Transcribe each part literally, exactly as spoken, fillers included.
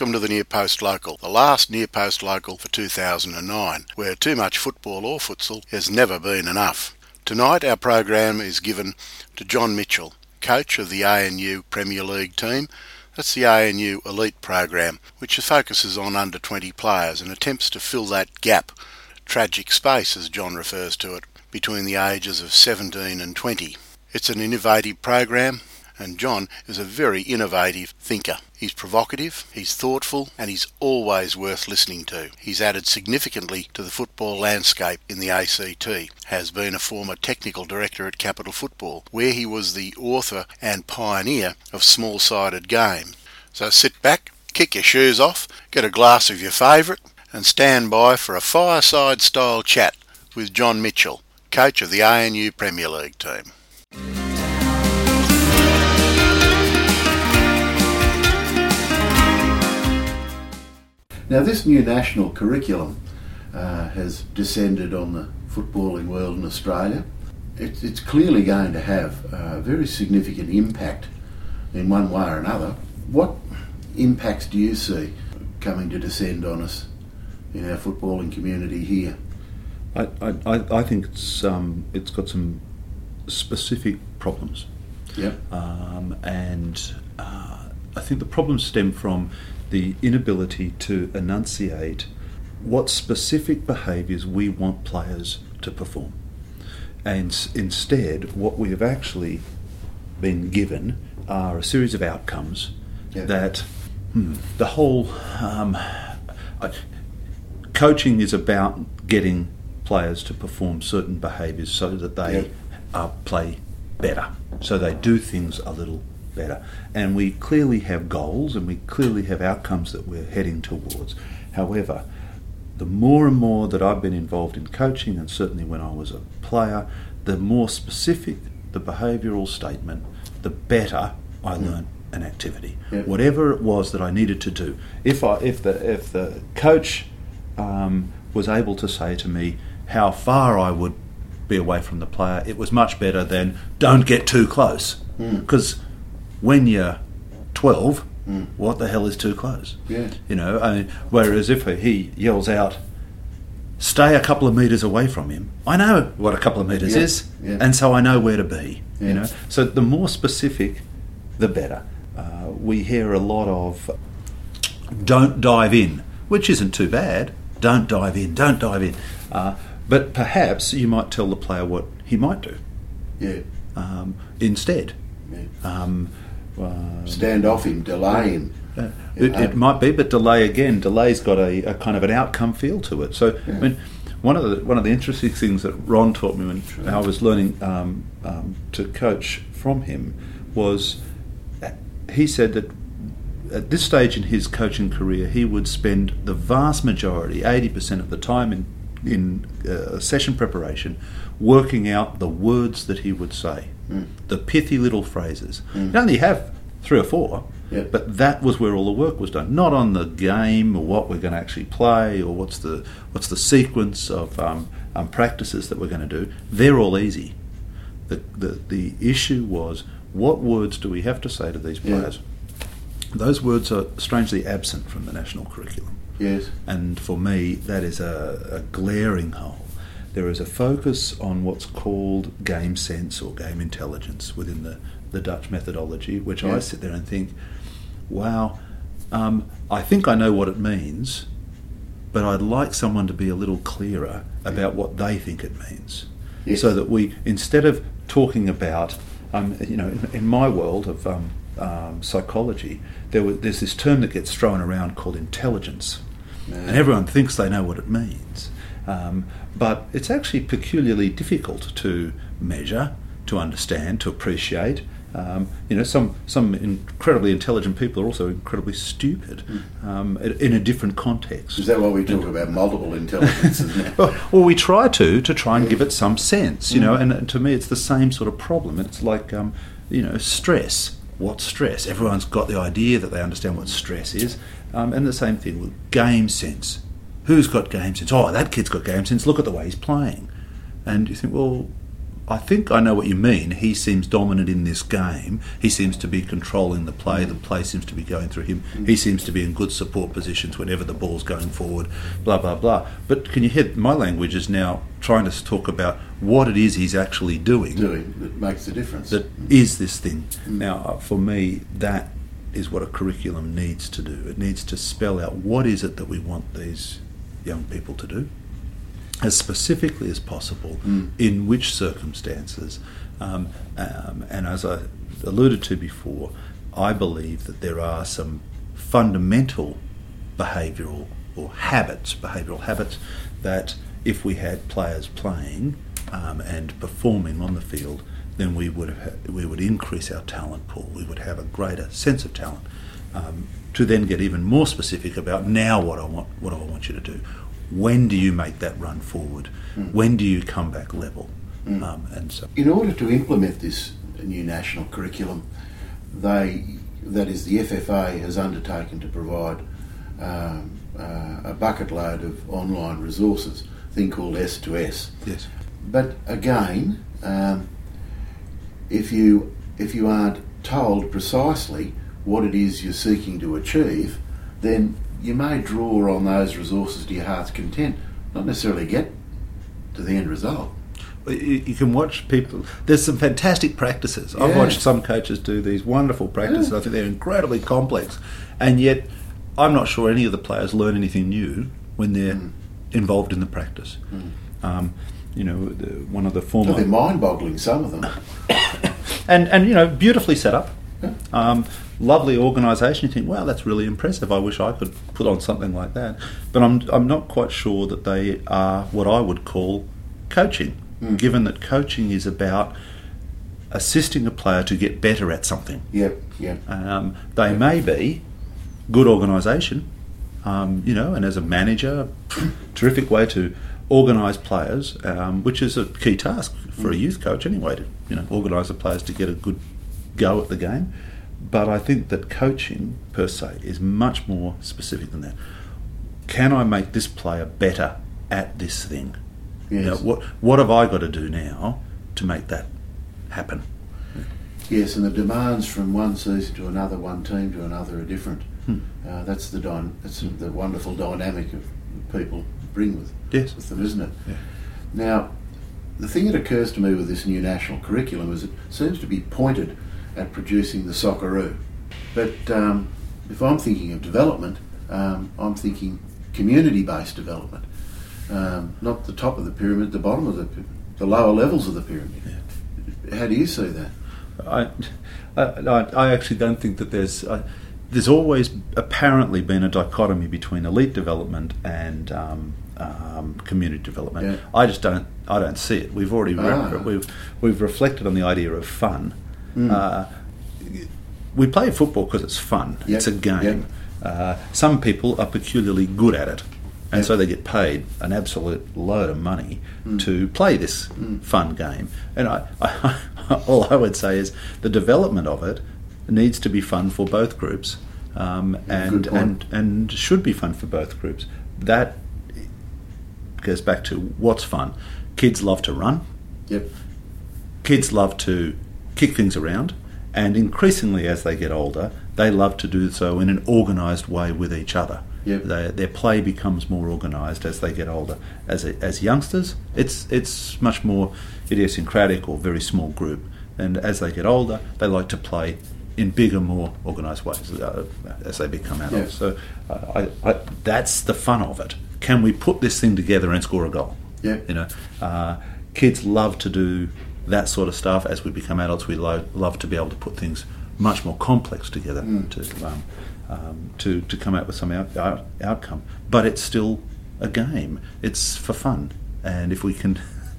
Welcome to the Near Post Local, the last Near Post Local for two thousand nine, where too much football or futsal has never been enough. Tonight our program is given to John Mitchell, coach of the A N U Premier League team. That's the A N U Elite program, which focuses on under twenty players and attempts to fill that gap, tragic space as John refers to it, between the ages of seventeen and twenty. It's an innovative program, and John is a very innovative thinker. He's provocative, he's thoughtful, and he's always worth listening to. He's added significantly to the football landscape in the A C T, has been a former technical director at Capital Football, where he was the author and pioneer of small-sided game. So sit back, kick your shoes off, get a glass of your favourite, and stand by for a fireside-style chat with John Mitchell, coach of the A N U Premier League team. Now, this new national curriculum uh, has descended on the footballing world in Australia. It, it's clearly going to have a very significant impact in one way or another. What impacts do you see coming to descend on us in our footballing community here? I, I, I think it's um, it's got some specific problems. Yep. Um, and uh, I think the problems stem from the inability to enunciate what specific behaviours we want players to perform. And s- instead, what we have actually been given are a series of outcomes yeah. that hmm, the whole... Um, I, coaching is about getting players to perform certain behaviours so that they yeah. uh, play better, so they do things a little better. And we clearly have goals and we clearly have outcomes that we're heading towards. However, the more and more that I've been involved in coaching, and certainly when I was a player, the more specific the behavioural statement, the better I mm. learned an activity. Yep. Whatever it was that I needed to do. If I if the if the coach um, was able to say to me how far I would be away from the player, it was much better than don't get too close. Because mm. when you're twelve, mm. what the hell is too close? Yeah. You know, I mean, whereas if he yells out, stay a couple of metres away from him, I know what a couple of metres yeah. is, yeah. and so I know where to be. Yeah. You know, so the more specific, the better. Uh, we hear a lot of don't dive in, which isn't too bad. Don't dive in, don't dive in. Uh, but perhaps you might tell the player what he might do. Yeah. Um, instead. Yeah. Um, uh, Stand off him, delay him. Uh, it, it might be, but delay again. Delay's got a, a kind of an outcome feel to it. So, yeah. I mean, one of the one of the interesting things that Ron taught me when sure. I was learning um, um, to coach from him was he said that at this stage in his coaching career, he would spend the vast majority, eighty percent of the time in in uh, session preparation, working out the words that he would say. Mm. The pithy little phrases. Mm. You only have three or four, yeah. but that was where all the work was done. Not on the game or what we're going to actually play or what's the what's the sequence of um, um, practices that we're going to do. They're all easy. The, the the issue was what words do we have to say to these players? Yeah. Those words are strangely absent from the national curriculum. Yes. And for me, that is a, a glaring hole. There is a focus on what's called game sense or game intelligence within the, the Dutch methodology, which yeah. I sit there and think, wow, um, I think I know what it means, but I'd like someone to be a little clearer about yeah. what they think it means. Yes. So that we, instead of talking about, um, you know, in, in my world of um, um, psychology, there was, there's this term that gets thrown around called intelligence. Yeah. And everyone thinks they know what it means. Um, but it's actually peculiarly difficult to measure, to understand, to appreciate. Um, you know, some some incredibly intelligent people are also incredibly stupid um, in a different context. Is that why we talk about multiple intelligences now? well, well, we try to to try and give it some sense. You mm. know, and to me, it's the same sort of problem. It's like um, you know, stress. What's stress? Everyone's got the idea that they understand what stress is, um, and the same thing with game sense. Who's got game sense? Oh, that kid's got game sense. Look at the way he's playing. And you think, well, I think I know what you mean. He seems dominant in this game. He seems to be controlling the play. The play seems to be going through him. He seems to be in good support positions whenever the ball's going forward, blah, blah, blah. But can you hear, my language is now trying to talk about what it is he's actually doing. Doing that makes the difference. That is this thing. Mm. Now, for me, that is what a curriculum needs to do. It needs to spell out what is it that we want these young people to do, as specifically as possible, mm. in which circumstances. Um, um, and as I alluded to before, I believe that there are some fundamental behavioural or habits, behavioural habits, that if we had players playing um, and performing on the field, then we would have, we would increase our talent pool. We would have a greater sense of talent. Um, to then get even more specific about now what I want, what I want you to do. When do you make that run forward? Mm. When do you come back level? Mm. Um, and so, in order to implement this new national curriculum, they, that is, the F F A has undertaken to provide um, uh, a bucket load of online resources, a thing called S two S. Yes. But again, um, if you if you aren't told precisely what it is you're seeking to achieve, then you may draw on those resources to your heart's content, not necessarily get to the end result. You can watch people. There's some fantastic practices. I've yeah. watched some coaches do these wonderful practices. Yeah. I think they're incredibly complex, and yet I'm not sure any of the players learn anything new when they're mm. involved in the practice. Mm. Um, you know, the, one of the former. Well, they're mind-boggling, some of them, and and you know, beautifully set up. Yeah. Um, lovely organisation. You think, wow, that's really impressive. I wish I could put on something like that. But I'm I'm not quite sure that they are what I would call coaching, mm. given that coaching is about assisting a player to get better at something. Yep, yep. Um, they yep. may be good organisation, um, you know, and as a manager, terrific way to organise players, um, which is a key task for mm. a youth coach anyway, to you know organise the players to get a good go at the game. But I think that coaching per se is much more specific than that. Can I make this player better at this thing? Yes. You know, what what have I got to do now to make that happen? Yes, and the demands from one season to another, one team to another, are different. Hmm. Uh, that's the dy- that's hmm. the wonderful dynamic of people bring with, yes. with them, isn't it? Yeah. Now, the thing that occurs to me with this new national curriculum is it seems to be pointed at producing the Socceroo. But um, if I'm thinking of development, um, I'm thinking community-based development. Um, not the top of the pyramid, the bottom of the the lower levels of the pyramid. Yeah. How do you see that? I, I, I actually don't think that there's... Uh, there's always apparently been a dichotomy between elite development and um, um, community development. Yeah. I just don't... I don't see it. We've already... Ah. Re- we've, we've reflected on the idea of fun. Mm. Uh, we play football because it's fun. Yep. It's a game. Yep. Uh, some people are peculiarly good at it, and yep. so they get paid an absolute load of money mm. to play this mm. fun game. And I, I, all I would say is the development of it needs to be fun for both groups, um, and and and should be fun for both groups. That goes back to what's fun. Kids love to run. Yep. Kids love to kick things around, and increasingly as they get older, they love to do so in an organised way with each other. Yep. They, their play becomes more organised as they get older. As a, as youngsters, it's it's much more idiosyncratic or very small group, and as they get older, they like to play in bigger, more organised ways uh, as they become adults. Yep. So uh, I, I, that's the fun of it. Can we put this thing together and score a goal? Yeah. You know, uh, kids love to do that sort of stuff. As we become adults, we lo- love to be able to put things much more complex together mm. to, um, um, to to come out with some out- out- outcome. But it's still a game. It's for fun. And if we can,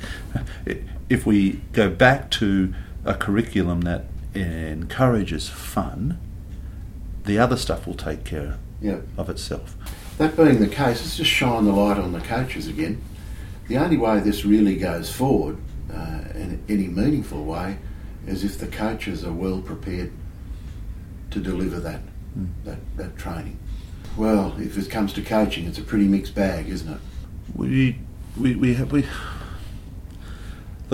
if we go back to a curriculum that encourages fun, the other stuff will take care yep. of itself. That being the case, let's just shine the light on the coaches again. The only way this really goes forward uh, in any meaningful way is if the coaches are well prepared to deliver that mm. that, that training. Well, if it comes to coaching, it's a pretty mixed bag, isn't it? We we we have we.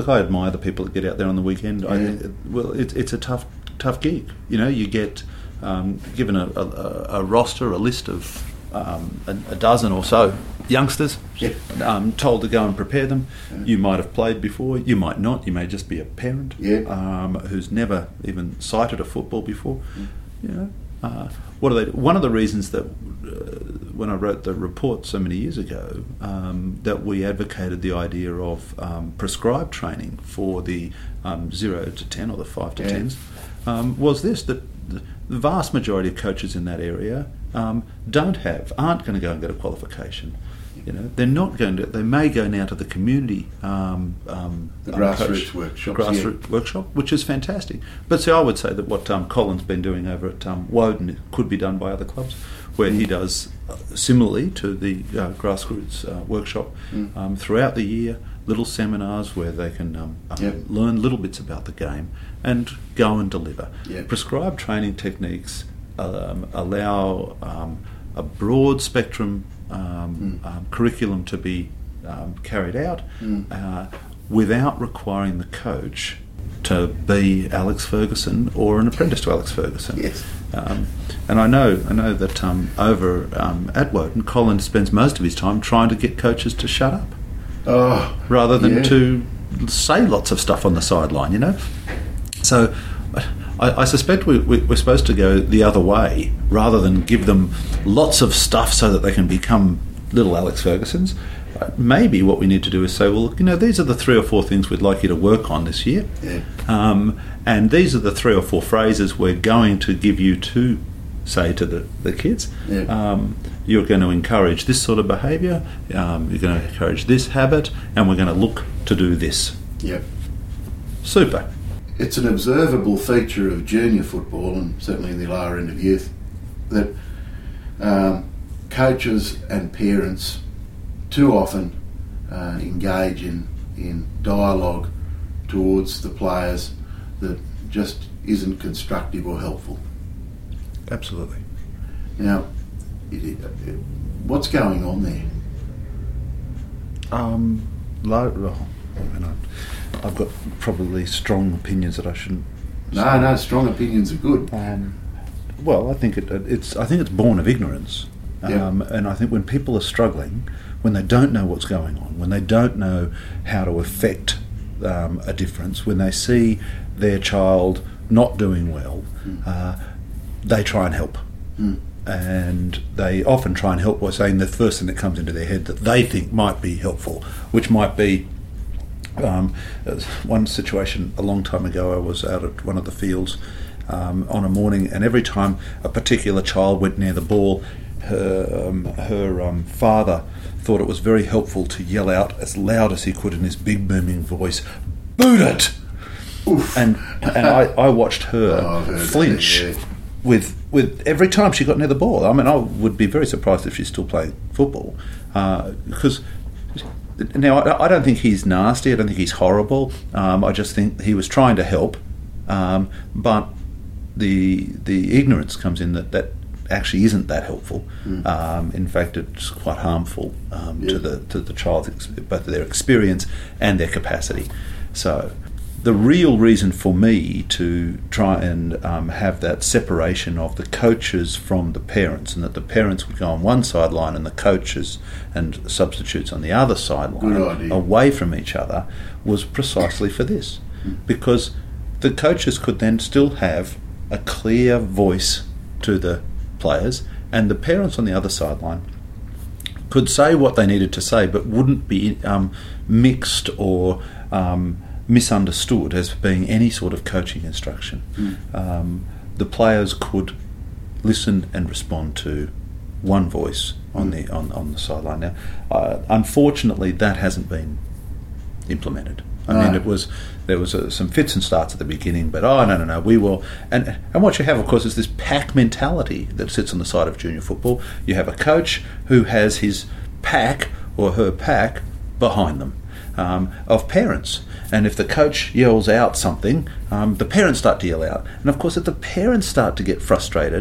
look, I admire the people that get out there on the weekend. Yeah. I, well, it, it's a tough, tough gig. You know, you get um, given a, a, a roster, a list of um, a, a dozen or so youngsters, yeah. um, told to go and prepare them. Yeah. You might have played before, you might not. You may just be a parent yeah. um, who's never even sighted a football before. Mm. You know, uh, what do they do? One of the reasons that uh, when I wrote the report so many years ago, um, that we advocated the idea of um, prescribed training for the um, zero to ten or the five to yeah. tens um, was this, that the vast majority of coaches in that area um, don't have, aren't going to go and get a qualification. You know, they're not going to. They may go now to the community, um, um, the grassroots workshop, grassroots yeah. workshop, which is fantastic. But see, I would say that what um, Colin's been doing over at um, Woden could be done by other clubs, where mm. he does uh, similarly to the uh, grassroots uh, workshop mm. um, throughout the year. Little seminars where they can um, um, yep. learn little bits about the game and go and deliver. Yep. Prescribed training techniques um, allow um, a broad spectrum um, mm. um, curriculum to be um, carried out mm. uh, without requiring the coach to be Alex Ferguson or an apprentice to Alex Ferguson. Yes. Um, and I know I know that um, over um, at Woden, Colin spends most of his time trying to get coaches to shut up. Oh, rather than yeah. to say lots of stuff on the sideline, you know. So I, I suspect we, we, we're supposed to go the other way, rather than give them lots of stuff so that they can become little Alex Fergusons. Uh, maybe what we need to do is say, well, you know, these are the three or four things we'd like you to work on this year, yeah. um, and these are the three or four phrases we're going to give you to say to the, the kids. Yeah. Um, you're going to encourage this sort of behaviour, um, you're going to encourage this habit, and we're going to look to do this. Yep. Super. It's an observable feature of junior football, and certainly in the lower end of youth, that um, coaches and parents too often uh, engage in, in dialogue towards the players that just isn't constructive or helpful. Absolutely. Now, it, it, it, what's going on there? Um, low, oh, and I, I've got probably strong opinions that I shouldn't. No, say. no, strong opinions are good. Um, well, I think it, it's. I think it's born of ignorance, um, yeah. and I think when people are struggling, when they don't know what's going on, when they don't know how to affect um, a difference, when they see their child not doing well. Mm. Uh, they try and help. Mm. And they often try and help by saying the first thing that comes into their head that they think might be helpful, which might be um, one situation a long time ago. I was out at one of the fields um, on a morning, and every time a particular child went near the ball, her, um, her um, father thought it was very helpful to yell out as loud as he could in his big booming voice, "Boot it!" Oof. And and I, I watched her oh, flinch that, yeah. with with every time she got near the ball. I mean, I would be very surprised if she's still playing football, uh, because now I, I don't think he's nasty. I don't think he's horrible. Um, I just think he was trying to help, um, but the the ignorance comes in that that actually isn't that helpful. Mm. Um, in fact, it's quite harmful um, yeah. to the to the child's ex- both their experience and their capacity. So the real reason for me to try and um, have that separation of the coaches from the parents, and that the parents would go on one sideline and the coaches and substitutes on the other sideline away from each other, was precisely for this. Mm. Because the coaches could then still have a clear voice to the players, and the parents on the other sideline could say what they needed to say, but wouldn't be um, mixed or um, misunderstood as being any sort of coaching instruction. Mm. Um, the players could listen and respond to one voice on mm. the on, on the sideline. Now, uh, unfortunately, that hasn't been implemented. I no. mean, it was there was uh, some fits and starts at the beginning, but oh no no no, we will. And and what you have, of course, is this pack mentality that sits on the side of junior football. You have a coach who has his pack or her pack behind them. Um, of parents, and if the coach yells out something, um, the parents start to yell out, and of course if the parents start to get frustrated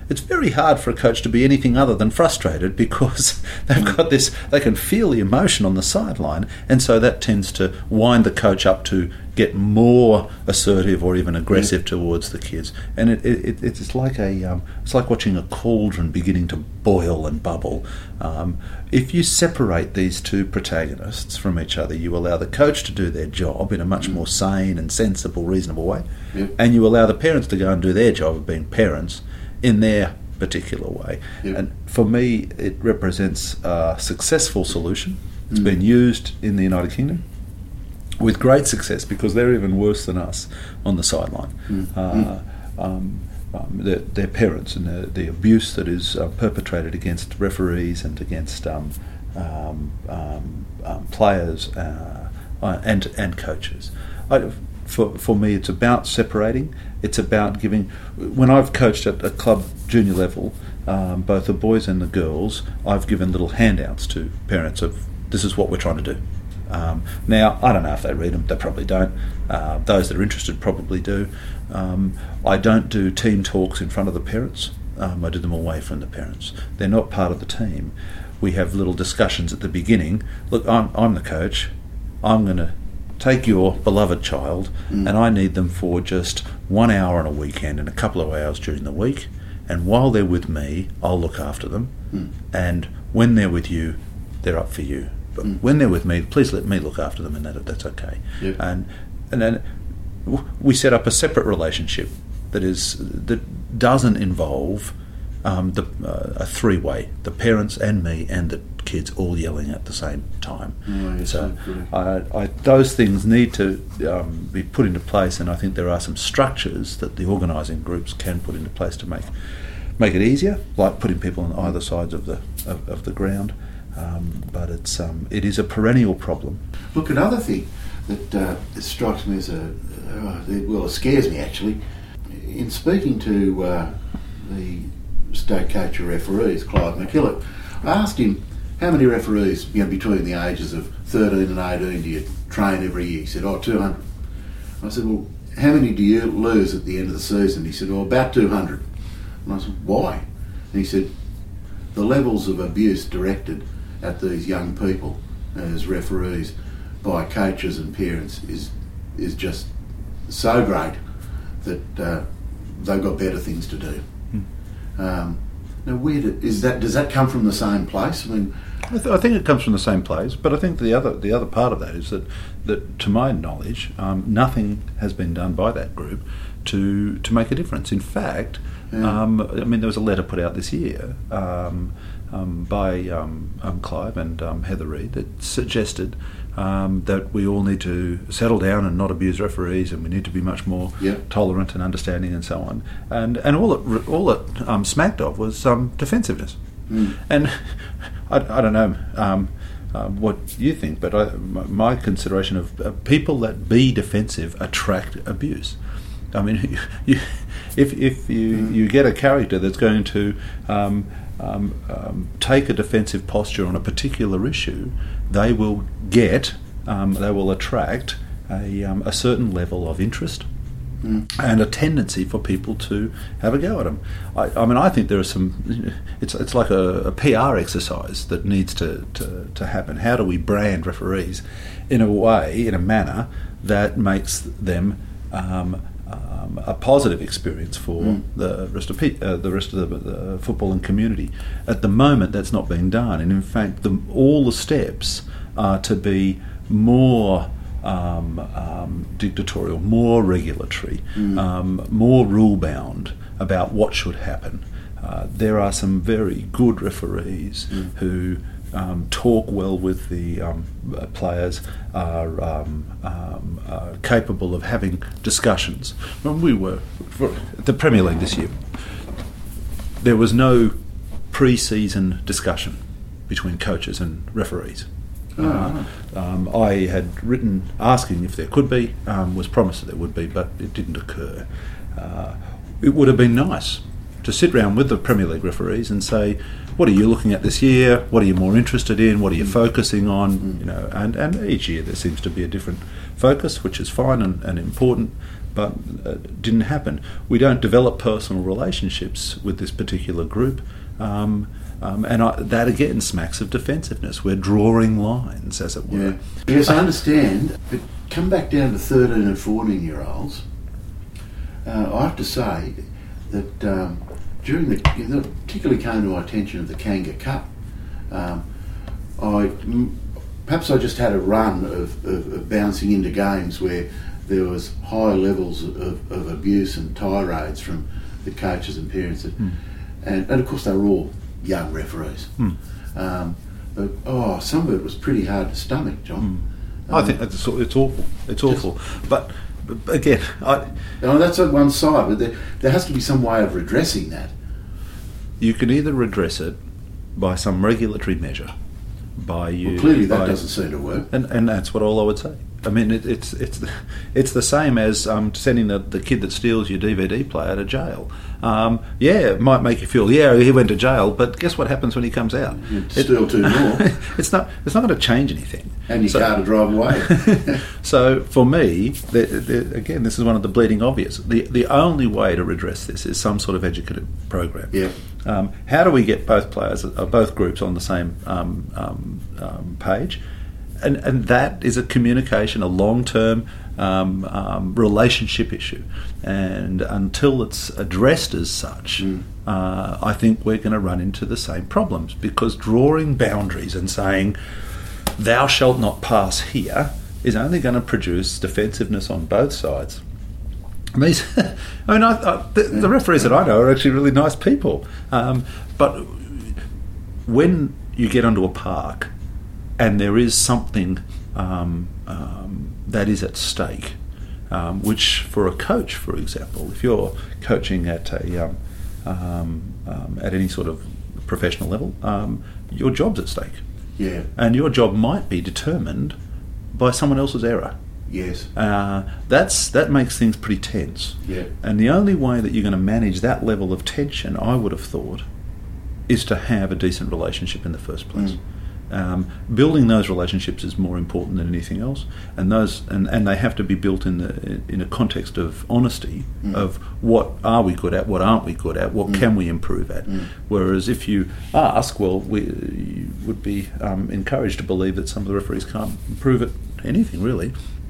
it's very hard for a coach to be anything other than frustrated, because they've got this, they can feel the emotion on the sideline, and so that tends to wind the coach up to get more assertive or even aggressive yeah. towards the kids. And it, it, it's like a um, it's like watching a cauldron beginning to boil and bubble. Um, if you separate these two protagonists from each other, you allow the coach to do their job in a much more sane and sensible, reasonable way, yep. and you allow the parents to go and do their job of being parents in their particular way. Yep. And for me, it represents a successful solution. It's mm. been used in the United Kingdom with great success, because they're even worse than us on the sideline. Mm. Uh, mm. Um, um, their, their parents and the, the abuse that is uh, perpetrated against referees and against um, um, um, um, players uh, uh, and and coaches. I, for for me, it's about separating. It's about giving. When I've coached at a club junior level, um, both the boys and the girls, I've given little handouts to parents of, this is what we're trying to do. Um, now, I don't know if they read them, they probably don't. Uh, those that are interested probably do. Um, I don't do team talks in front of the parents. Um, I do them away from the parents. They're not part of the team. We have little discussions at the beginning. Look, I'm, I'm the coach. I'm going to take your beloved child mm. and I need them for just one hour on a weekend and a couple of hours during the week. And while they're with me, I'll look after them. Mm. And when they're with you, they're up for you. But mm. when they're with me, please let me look after them, and that that's okay. Yep. And and then we set up a separate relationship that is that doesn't involve um, the uh, a three-way: the parents and me and the kids all yelling at the same time. Oh, yes, so I, I, those things need to um, be put into place, and I think there are some structures that the organising groups can put into place to make make it easier, like putting people on either sides of the of, of the ground. Um, but it's um, it is a perennial problem. Look, another thing that uh, strikes me as a uh, well, it scares me actually. In speaking to uh, the state coach of referees, Clive McKillop, I asked him how many referees, you know, between the ages of thirteen and eighteen do you train every year? He said, "Oh, two hundred." I said, "Well, how many do you lose at the end of the season?" He said, "Oh, about two hundred." And I said, "Why?" And he said, "The levels of abuse directed at these young people as referees by coaches and parents is is just so great that uh, they've got better things to do." Hmm. Um, now, where do, is that? Does that come from the same place? I mean, I, th- I think it comes from the same place, but I think the other the other part of that is that that to my knowledge, um, nothing has been done by that group to to make a difference. In fact, yeah. um, I mean, there was a letter put out this year. Um, Um, by um, um, Clive and um, Heather Reid that suggested um, that we all need to settle down and not abuse referees, and we need to be much more yep. tolerant and understanding and so on. And and all it all it um, smacked of was um, defensiveness. Mm. And I, I don't know um, uh, what you think, but I, my consideration of uh, people that be defensive attract abuse. I mean, you, if if you, mm. you get a character that's going to um, Um, um, take a defensive posture on a particular issue, they will get, um, they will attract a, um, a certain level of interest mm. and a tendency for people to have a go at them. I, I mean, I think there are some. It's it's like a, a P R exercise that needs to, to to happen. How do we brand referees in a way, in a manner that makes them Um, Um, a positive experience for mm. the rest of pe- uh, the rest of the, the footballing community. At the moment, that's not being done, and in fact, the, all the steps are to be more um, um, dictatorial, more regulatory, mm. um, more rule-bound about what should happen. Uh, there are some very good referees mm. who Um, talk well with the um, players, are um, um, uh, capable of having discussions. When we were for the Premier League this year, there was no pre-season discussion between coaches and referees. Oh. Uh, um, I had written asking if there could be, um, was promised that there would be, but it didn't occur. Uh, it would have been nice to sit round with the Premier League referees and say, what are you looking at this year? What are you more interested in? What are you mm. focusing on? Mm. You know, and, and each year there seems to be a different focus, which is fine and, and important, but uh, didn't happen. We don't develop personal relationships with this particular group, um, um, and I, that again smacks of defensiveness. We're drawing lines, as it were. Yeah. Yes, I understand, but come back down to thirteen and fourteen year olds. Uh, I have to say that um, during the, it particularly came to my attention of the Kanga Cup. Um, I perhaps I just had a run of, of, of bouncing into games where there was high levels of, of abuse and tirades from the coaches and parents, that, mm. and, and of course they were all young referees. Mm. Um, but oh, some of it was pretty hard to stomach, John. Mm. Um, I think it's, it's awful. It's awful. But, but again, I. Oh, that's on one side, but there, there has to be some way of redressing that. You can either redress it by some regulatory measure, by you. Well, clearly that by, doesn't seem to work. And and that's what all I would say. I mean, it, it's it's it's the same as um, sending the, the kid that steals your D V D player to jail. Um, yeah, it might make you feel, yeah, he went to jail, but guess what happens when he comes out? You steal two more. It's not it's not going to change anything. And you so, can't drive away. So for me, the, the, again, this is one of the bleeding obvious. The the only way to redress this is some sort of educative program. Yeah. Um, how do we get both players, uh, both groups on the same um, um, um, page? And, and that is a communication, a long-term um, um, relationship issue. And until it's addressed as such, mm. uh, I think we're going to run into the same problems, because drawing boundaries and saying, thou shalt not pass here, is only going to produce defensiveness on both sides. I mean, I mean I, I, the, the referees that I know are actually really nice people. Um, but when you get onto a park and there is something um, um, that is at stake, um, which for a coach, for example, if you're coaching at a um, um, um, at any sort of professional level, um, your job's at stake. Yeah. And your job might be determined by someone else's error. Yes. Uh, that's that makes things pretty tense. Yeah. And the only way that you're going to manage that level of tension, I would have thought, is to have a decent relationship in the first place. Mm. Um, building those relationships is more important than anything else, and those and, and they have to be built in the in a context of honesty, mm. of what are we good at, what aren't we good at, what mm. can we improve at. Mm. Whereas if you ask, well, we you would be um, encouraged to believe that some of the referees can't improve at anything really,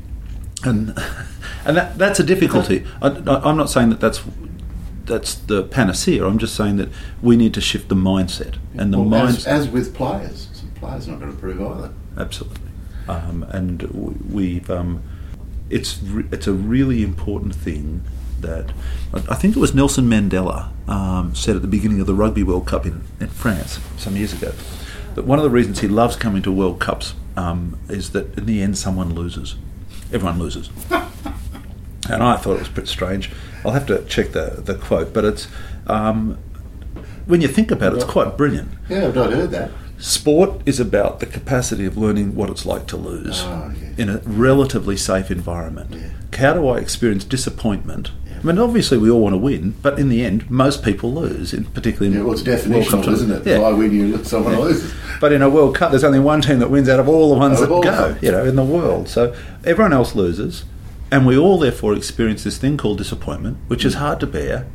and and that that's a difficulty. I, I'm not saying that that's. That's the panacea. I'm just saying that we need to shift the mindset and the well, mindset. As, as with players, some players are not going to improve either. Absolutely, um, and we've. Um, it's re- it's a really important thing that I think it was Nelson Mandela um, said at the beginning of the Rugby World Cup in, in France some years ago, that one of the reasons he loves coming to World Cups um, is that in the end someone loses, everyone loses. And I thought it was a bit strange. I'll have to check the, the quote, but it's um, when you think about it, it's quite brilliant. Yeah, I've not heard that. Sport is about the capacity of learning what it's like to lose oh, yes. in a relatively safe environment. Yeah. How do I experience disappointment? Yeah. I mean, obviously we all want to win, but in the end, most people lose, in particularly in yeah, well, it's definitional, isn't it? Yeah. Why win you, someone yeah. loses. But in a World Cup, there's only one team that wins out of all the ones Out that of go, them. you know, in the world. So everyone else loses. And we all therefore experience this thing called disappointment, which is hard to bear,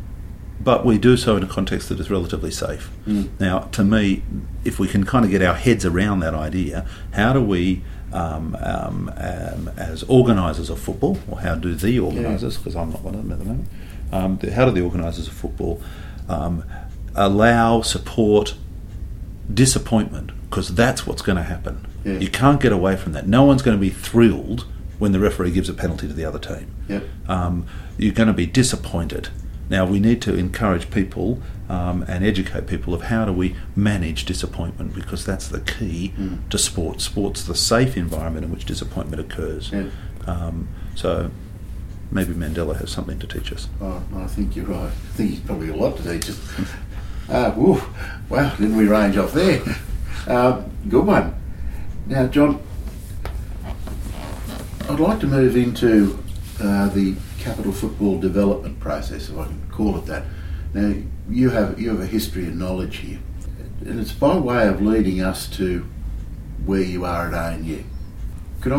but we do so in a context that is relatively safe. Mm. Now, to me, if we can kind of get our heads around that idea, how do we, um, um, um, as organisers of football, or how do the organisers, because yeah. I'm not one of them at the moment, um, the, how do the organisers of football um, allow, support disappointment? Because that's what's going to happen. Yeah. You can't get away from that. No one's going to be thrilled when the referee gives a penalty to the other team. Yep. Um, you're going to be disappointed. Now, we need to encourage people um, and educate people of how do we manage disappointment, because that's the key mm. to sport. Sport's the safe environment in which disappointment occurs. Yeah. Um, so maybe Mandela has something to teach us. Oh, I think you're right. I think he's probably a lot to teach us. uh, woo, wow, didn't we range off there? Uh, good one. Now, John, I'd like to move into uh, the capital football development process, if I can call it that. Now, you have you have a history and knowledge here, and it's by way of leading us to where you are at A N U. Could I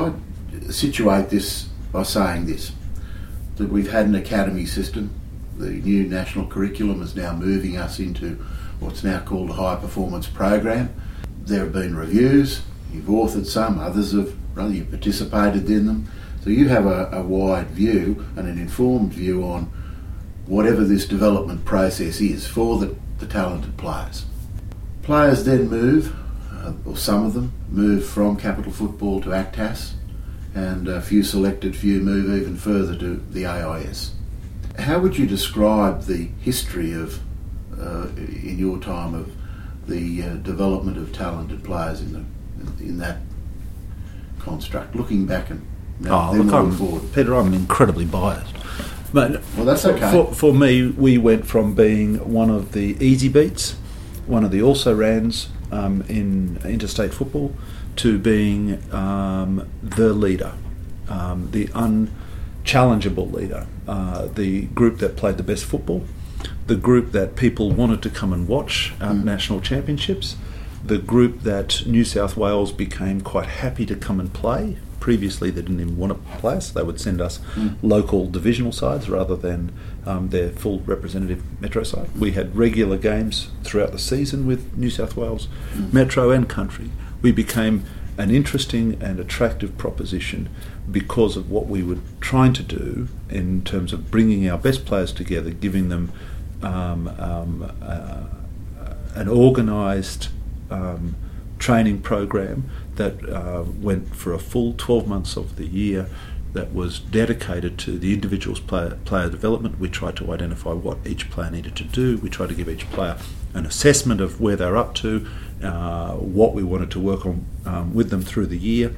situate this by saying this, that we've had an academy system. The new national curriculum is now moving us into what's now called a high performance program. There have been reviews, you've authored some, others have, rather you've participated in them. So you have a, a wide view and an informed view on whatever this development process is for the, the talented players. Players then move, uh, or some of them, move from Capital Football to ACTAS, and a few selected few move even further to the A I S. How would you describe the history of, uh, in your time, of the uh, development of talented players in the in that construct, looking back and now, oh, then look, moving I'm, forward? Peter, I'm incredibly biased. But well, that's okay. For, for me, we went from being one of the easy beats, one of the also-rans um, in interstate football, to being um, the leader, um, the unchallengeable leader, uh, the group that played the best football, the group that people wanted to come and watch um, mm. national championships, the group that New South Wales became quite happy to come and play. Previously, they didn't even want to play us. They would send us mm. local divisional sides rather than um, their full representative Metro side. Mm. We had regular games throughout the season with New South Wales, mm. Metro and Country. We became an interesting and attractive proposition because of what we were trying to do in terms of bringing our best players together, giving them um, um, uh, an organised um, training program that uh, went for a full twelve months of the year, that was dedicated to the individual's player, player development. We tried to identify what each player needed to do. We tried to give each player an assessment of where they're up to, uh, what we wanted to work on um, with them through the year.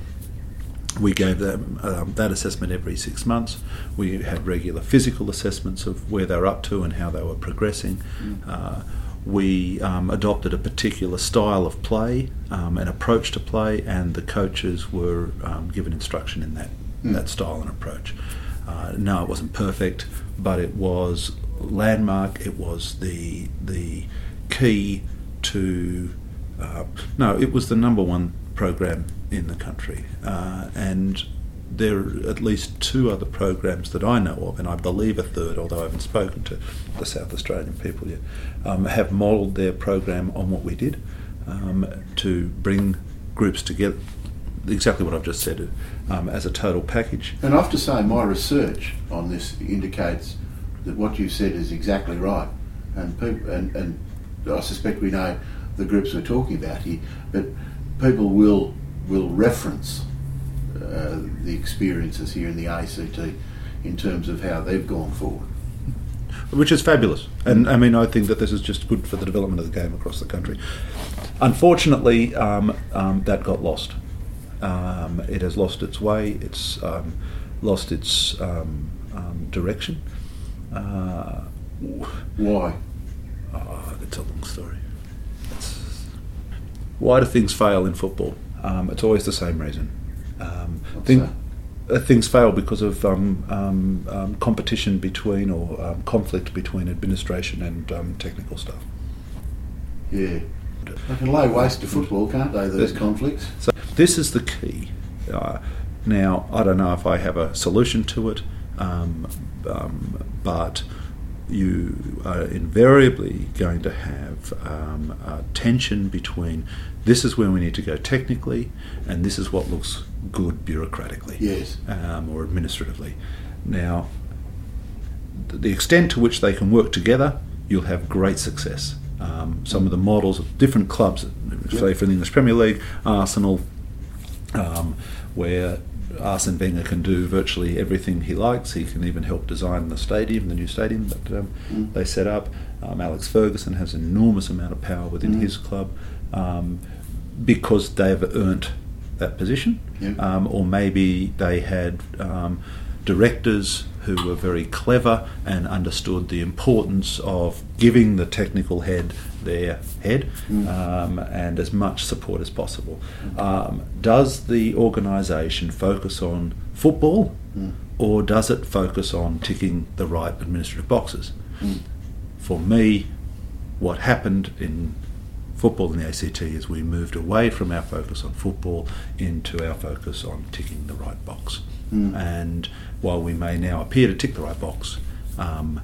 We gave them um, that assessment every six months. We had regular physical assessments of where they're up to and how they were progressing. Mm. Uh, we um, adopted a particular style of play, um, an approach to play, and the coaches were um, given instruction in that, mm. that style and approach. Uh, no, it wasn't perfect, but it was landmark. It was the the key to... Uh, no, it was the number one program in the country, uh, and there are at least two other programs that I know of, and I believe a third, although I haven't spoken to the South Australian people yet, um, have modelled their program on what we did um, to bring groups together, exactly what I've just said, um, as a total package. And I have to say, my research on this indicates that what you said is exactly right, and people, and, and I suspect we know the groups we're talking about here, but people will will reference uh, the experiences here in the A C T in terms of how they've gone forward. Which is fabulous. And I mean, I think that this is just good for the development of the game across the country. Unfortunately, um, um, that got lost. Um, it has lost its way, it's um, lost its um, um, direction. Uh, Why? Oh, it's a long story. It's, why do things fail in football? Um, it's always the same reason. Um, thing, uh, things fail because of um, um, um, competition between or um, conflict between administration and um, technical staff. Yeah. They can lay waste to football, can't they, those conflicts? So this is the key. Uh, now, I don't know if I have a solution to it, um, um, but you are invariably going to have um, a tension between this is where we need to go technically and this is what looks good bureaucratically, yes, um, or administratively. Now, the extent to which they can work together, you'll have great success. Um, some of the models of different clubs, say yep. for the English Premier League, Arsenal, um, where Arsene Wenger can do virtually everything he likes. He can even help design the stadium, the new stadium that um, mm. they set up. Um, Alex Ferguson has an enormous amount of power within mm. his club um, because they've earned that position. Yep. Um, or maybe they had um, directors who were very clever and understood the importance of giving the technical head their head mm. um, and as much support as possible. Mm. Um, does the organisation focus on football mm. or does it focus on ticking the right administrative boxes? Mm. For me, what happened in football in the A C T is we moved away from our focus on football into our focus on ticking the right box. Mm. And while we may now appear to tick the right box, um,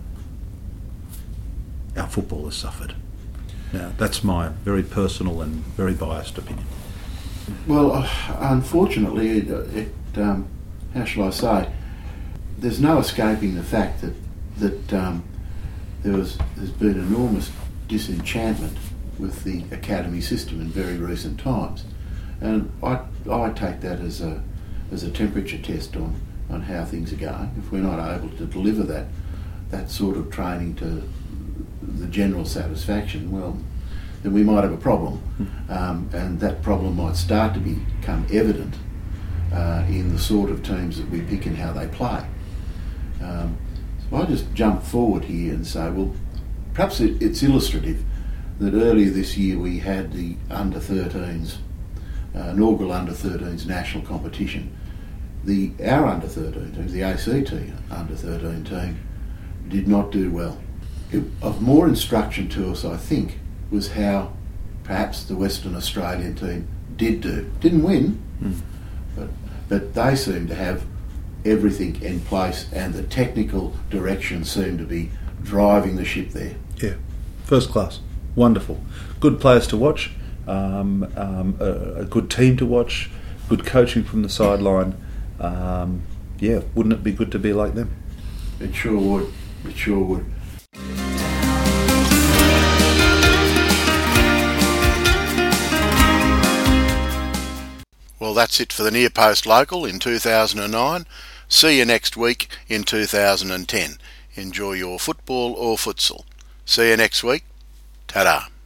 our football has suffered. Now, that's my very personal and very biased opinion. Well, uh, unfortunately, it, it um, how shall I say, there's no escaping the fact that that um, there was there's been enormous disenchantment with the academy system in very recent times, and I I take that as a as a temperature test on, on how things are going. If we're not able to deliver that that sort of training to the general satisfaction, well, then we might have a problem, um, and that problem might start to become evident uh, in the sort of teams that we pick and how they play. Um, so I just jump forward here and say, well, perhaps it, it's illustrative that earlier this year we had the under thirteens, uh, inaugural under thirteens national competition. The our under thirteen team, the A C T under thirteen team, did not do well. It, of more instruction to us, I think, was how perhaps the Western Australian team did do. Didn't win, mm. but but they seemed to have everything in place, and the technical direction seemed to be driving the ship there. Yeah, first class, wonderful, good players to watch, um, um, a, a good team to watch, good coaching from the sideline. Um, yeah, wouldn't it be good to be like them? It sure would. It sure would. Well, that's it for the Near Post Local in two thousand nine. See you next week in two thousand ten. Enjoy your football or futsal. See you next week. Ta-da.